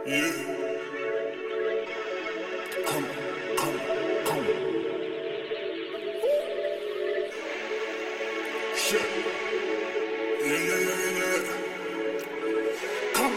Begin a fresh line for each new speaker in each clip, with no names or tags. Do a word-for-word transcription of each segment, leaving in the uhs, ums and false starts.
Yeah. Come, come, come. Shit. Yeah, yeah, yeah, yeah. Come.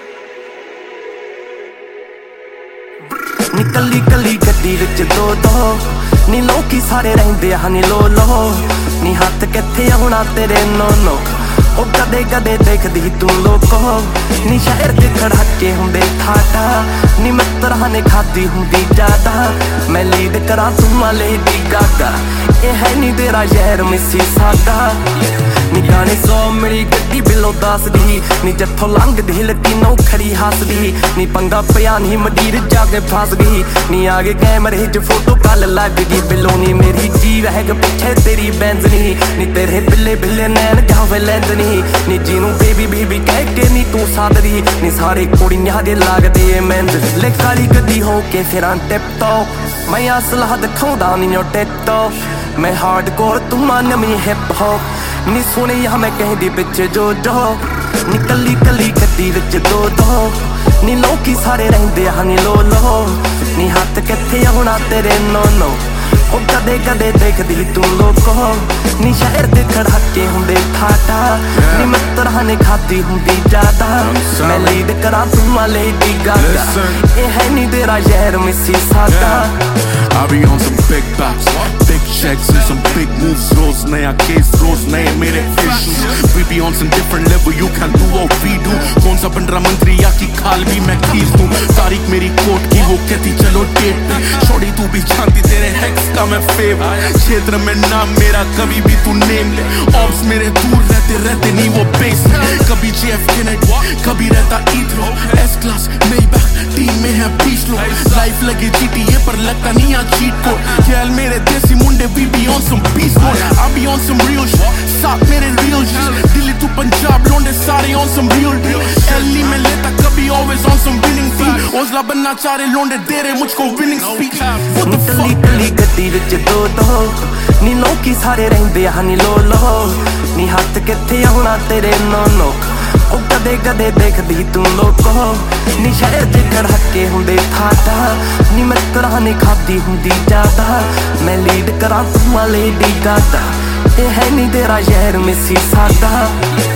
ਨੀ ਕੱਲੀ ਕੱਲੀ ਗੱਡੀ ਵਿੱਚ ਦੋ ਦੋ ਨੀ ਲੋਕੀ ਸਾਰੇ ਰਹਿੰਦੇ ਆ ਨੀ ਲੋ ਲੋ ਨੀ ਹੱਥ ਕਿੱਥੇ ਆਉਣਾ ਤੇਰੇ ਨੋ ਨੋ ਉਹ ਕਦੇ ਕਦੇ ਦੇਖਦੀ ਤੂੰ ਲੋਕੋ ਨੀ ਸ਼ਹਿਰ ਦੇ ਖੜਾਕੇ ਹੁੰਦੇ ਠਾਟਾ ਨੀ ਮਿੱਤਰਾਂ ਨੇ ਖਾਦੀ ਹੁੰਦੀ ਜ਼ਿਆਦਾ ਮੈਂ ਲੀਡ ਕਰਾਂ ਤੂੰ ਮਾਲੇ ਦੀ ਗਾਗਾ ਇਹ ਹੈ ਨੀ ਤੇਰਾ ਸ਼ਹਿਰ ਮਿੱਸੀ ਸਾਡਾ ਨੀ ਗਾਣੇ ਸੌ ਮੇਰੀ ਗੱਡੀ ਬਿੱਲੋ ਦੱਸਦੀ ਨੀ ਜਿੱਥੋਂ ਲੰਘਦੀ ਲੱਗੀ ਨੌ ਖੜੀ ਹੱਸਦੀ ਨੀ ਪੰਗਾ ਪਿਆ ਨੀ ਮਡੀਰ ਜਾ ਕੇ ਫਸ ਗਈ ਨੀ ਆਗੇ ਕੈਮਰੇ 'ਚ ਫੋਟੋ ਕੱਲ ਲੱਗ ਗਈ ਬਿੱਲੋ ਨੀ ਮੇਰੀ ਜੀ ਰਹਿ ਪਿੱਛੇ ਤੇਰੀ ਬੈਂਜ਼ਨੀ ਨੀ ਤੇਰੇ ਬਿੱਲੇ ਬਿੱਲੇ ਨੈਣ ਜਾਵੇ ਲੈਂਦਨੀ ਨੀ ਜਿਹਨੂੰ ਬੇਬੀ ਬੇਬੀ ਕਹਿ ਕੇ ਨੀ ਤੂੰ ਸਾਦਰੀ ਨੀ ਸਾਰੇ ਕੁੜੀਆਂ ਦੇ ਲੱਗਦੇ ਏ ਮੈਂਜ਼ ਲੈ ਕਾਲੀ ਗੱਡੀ ਹੋ ਕੇ ਫਿਰਾਂ ਟਿਪਟੋ ਮੈਂ ਅਸਲਾ ਦਿਖਾਉਂਦਾ ਨੀ ਓ ਟਿਕਟੋ ਮੈਂ ਹਾਰਡਕੋਰ ਤੂੰ ਮਨ ਮੀ ਹਿਪ ਹੌਪ ਨੀ ਸੁਣਿਆ ਮੈਂ ਕਹਿੰਦੀ ਪਿੱਛੇ ਜੋ ਜੋ ਨੀ ਕੱਲੀ ਕੱਲੀ ਗੱਡੀ ਵਿੱਚ ਦੋ ਦੋ ਨੀ ਲੋਕੀ ਸਾਰੇ ਰਹਿੰਦੇ ਆ ਨੀ ਲੋ ਲੋ ਨੀ ਹੱਥ ਕਿੱਥੇ ਆਉਣਾ ਤੇਰੇ ਨੋ ਨੋ ਉਹ ਕਦੇ ਕਦੇ ਦੇਖਦੀ ਤੂੰ ਲੋਕੋ ਨੀ ਸ਼ਹਿਰ ਦੇ ਖੜਾਕੇ ਹੁੰਦੇ ਠਾਟਾ ਨੀ ਮਿੱਤਰਾਂ ਨੇ ਖਾਦੀ ਹੁੰਦੀ ਜ਼ਿਆਦਾ ਮੈਂ ਲੀਡ ਕਰਾਂ ਤੂੰ ਮਾਲੇ ਦੀ ਗਾਗਾ ਇਹ ਹੈ ਨੀ ਤੇਰਾ ਸ਼ਹਿਰ ਮਿੱਸੀ ਸਾਡਾ
I be on some big bops, big checks and some big moves. Rose naya case, rose naye mere issues. We be on some different level, you can do what we do. Kaun sa bandra mantri ya ki khaal bhi main kheez दूं. तारीख मेरी court की वो कहती चलो date पे. छोड़ी तू भी जानती तेरे हेक्स का मैं फेवर. क्षेत्र में नाम मेरा कभी भी तू नेम ले. ऑब्स मेरे दूर रहते रहते नहीं वो बेस में. कभी J F Kennedy, कभी रहता Heathrow. S class Maybach, team में है बीस लोग. लाइफ लगे G T A पर लगता नहीं cheat code. Girl mere desi munde we be on some beast mode. I be on some real shit. Saat mere real shit. Delhi to Punjab londe sare on some real deal. Ellie mein leta kabhi always on some winning team. Hosla banna cha rahe londe de rahe mujhko winning speech. What the fuck?
ਕੱਲੀ ਗੱਡੀ ਵਿੱਚ ਦੋ ਦੋ ਨੀ ਲੋਕੀ ਸਾਰੇ ਰਹਿੰਦੇ ਆ ਨੀ ਲੋ ਲੋ ਨੀ ਹੱਥ ਕਿੱਥੇ ਆਉਣਾ ਤੇਰੇ ਨੋ ਨੋ ਉਹ ਕਦੇ ਕਦੇ ਦੇਖਦੀ ਤੂੰ ਲੋਕੋ ਨੀ ਸ਼ਹਿਰ ਦੇ ਖੜਾਕੇ ਹੁੰਦੇ ਠਾਟਾ ਨੀ ਮਿੱਤਰਾਂ ਨੇ ਖਾਦੀ ਹੁੰਦੀ ਜ਼ਿਆਦਾ ਮੈਂ ਲੀਡ ਕਰਾਂ ਤੂੰ ਮਾਲੇ ਦੀ ਗਾਗਾ ਇਹ ਹੈ ਨੀ ਤੇਰਾ ਸ਼ਹਿਰ ਮਿੱਸੀ ਸਾਡਾ